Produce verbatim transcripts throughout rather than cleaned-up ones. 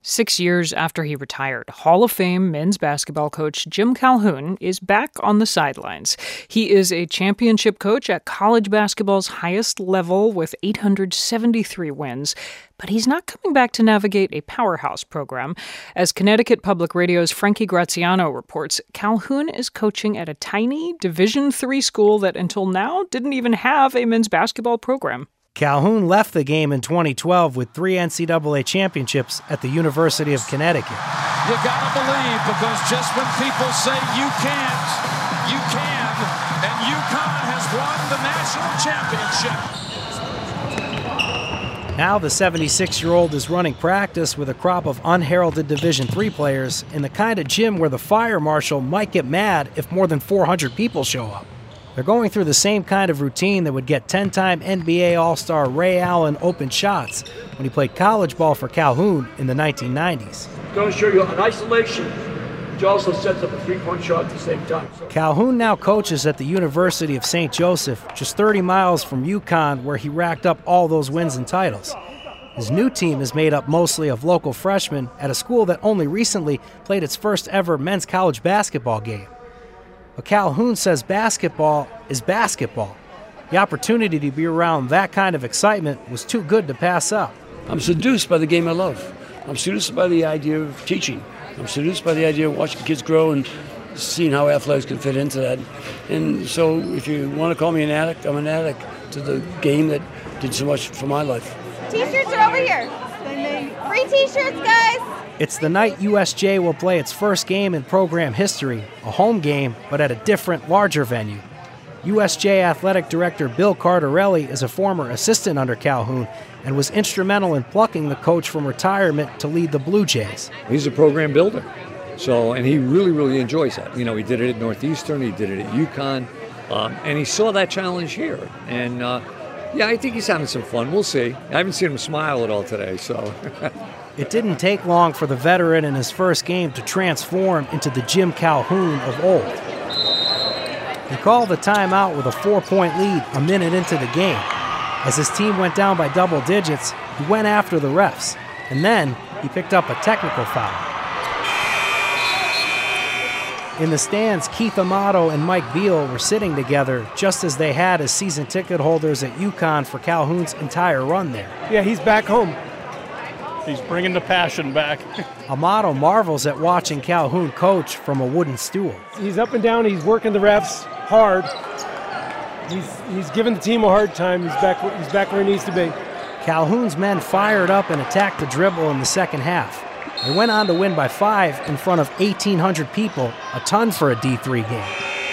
Six years after he retired, Hall of Fame men's basketball coach Jim Calhoun is back on the sidelines. He is a championship coach at college basketball's highest level with eight hundred seventy-three wins, but he's not coming back to navigate a powerhouse program. As Connecticut Public Radio's Frankie Graziano reports, Calhoun is coaching at a tiny Division three school that until now didn't even have a men's basketball program. Calhoun left the game in twenty twelve with three N C double A championships at the University of Connecticut. You gotta believe, because just when people say you can't, you can, and UConn has won the national championship. Now the seventy-six-year-old is running practice with a crop of unheralded Division three players in the kind of gym where the fire marshal might get mad if more than four hundred people show up. They're going through the same kind of routine that would get ten-time N B A All-Star Ray Allen open shots when he played college ball for Calhoun in the nineteen nineties. It's going to show you an isolation, which also sets up a three-point shot at the same time. So. Calhoun now coaches at the University of Saint Joseph, just thirty miles from UConn, where he racked up all those wins and titles. His new team is made up mostly of local freshmen at a school that only recently played its first ever men's college basketball game. But Calhoun says basketball is basketball. The opportunity to be around that kind of excitement was too good to pass up. I'm seduced by the game I love. I'm seduced by the idea of teaching. I'm seduced by the idea of watching kids grow and seeing how athletics can fit into that. And so if you want to call me an addict, I'm an addict to the game that did so much for my life. T-shirts are over here. Free T-shirts, guys. It's the night U S J will play its first game in program history, a home game, but at a different, larger venue. U S J Athletic Director Bill Cardarelli is a former assistant under Calhoun and was instrumental in plucking the coach from retirement to lead the Blue Jays. He's a program builder, so and he really, really enjoys that. You know, he did it at Northeastern, he did it at UConn, um, and he saw that challenge here. And uh, yeah, I think he's having some fun. We'll see. I haven't seen him smile at all today, so... It didn't take long for the veteran in his first game to transform into the Jim Calhoun of old. He called the timeout with a four-point lead a minute into the game. As his team went down by double digits, he went after the refs, and then he picked up a technical foul. In the stands, Keith Amato and Mike Beal were sitting together just as they had as season ticket holders at UConn for Calhoun's entire run there. Yeah, he's back home. He's bringing the passion back. Amato marvels at watching Calhoun coach from a wooden stool. He's up and down. He's working the refs hard. He's he's giving the team a hard time. He's back. He's back where he needs to be. Calhoun's men fired up and attacked the dribble in the second half. They went on to win by five in front of eighteen hundred people, a ton for a D three game.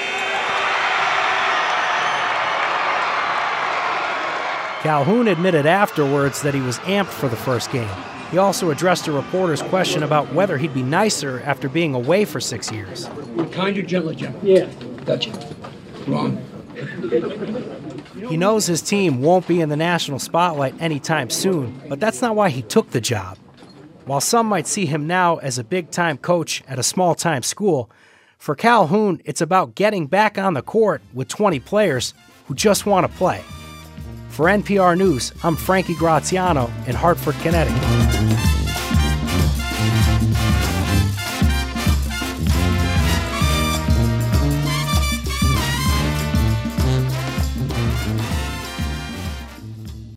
Calhoun admitted afterwards that he was amped for the first game. He also addressed a reporter's question about whether he'd be nicer after being away for six years. Kind or gentle, Jim? Yeah. Gotcha. Wrong. He knows his team won't be in the national spotlight anytime soon, but that's not why he took the job. While some might see him now as a big-time coach at a small-time school, for Calhoun, it's about getting back on the court with twenty players who just want to play. For N P R News, I'm Frankie Graziano in Hartford, Connecticut.